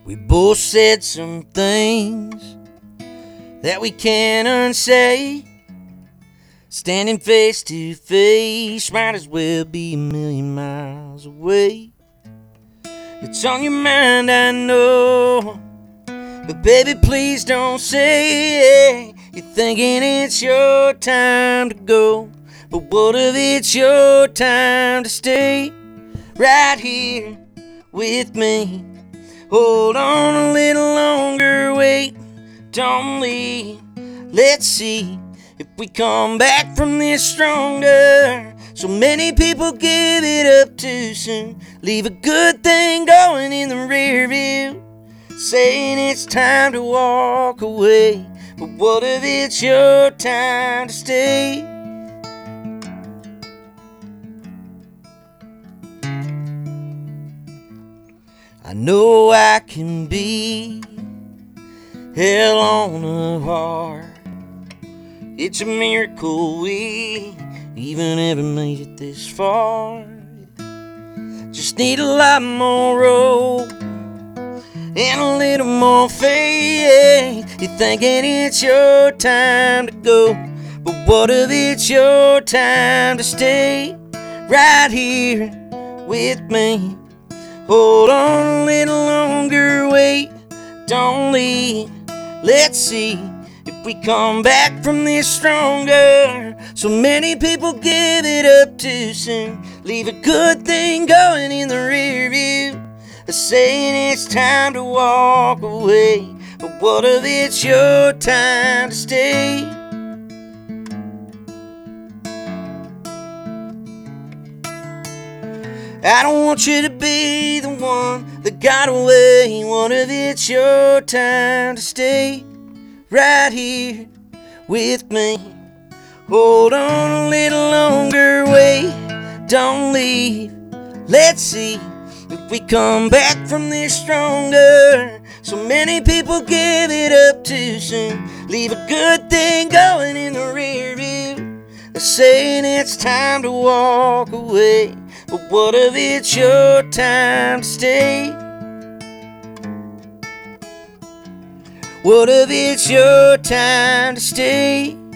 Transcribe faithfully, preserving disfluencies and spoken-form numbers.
We both said some things that we can't unsay. Standing face to face, might as well be a million miles away. It's on your mind, I know, but baby, please don't say you're thinking it's your time to go. But what if it's your time to stay right here with me? Hold on a little longer, wait, don't leave. Let's see if we come back from this stronger. So many people give it up too soon, leave a good thing going in the rear view, saying it's time to walk away. But what if it's your time to stay? I know I can be hell on a heart. It's a miracle we even ever made it this far. Just need a lot more rope and a little more faith. You're thinking it's your time to go, but what if it's your time to stay right here with me? Hold on a little longer, wait, don't leave. Let's see if we come back from this stronger. So many people give it up too soon, leave a good thing going in the rear view, saying it's time to walk away. But what if it's your time to stay? I don't want you to be the one that got away. What if it's your time to stay right here with me? Hold on a little longer, wait, don't leave. Let's see if we come back from this stronger. So many people give it up too soon, leave a good thing going in the rear view, saying it's time to walk away. But what if it's your time to stay? What if it's your time to stay?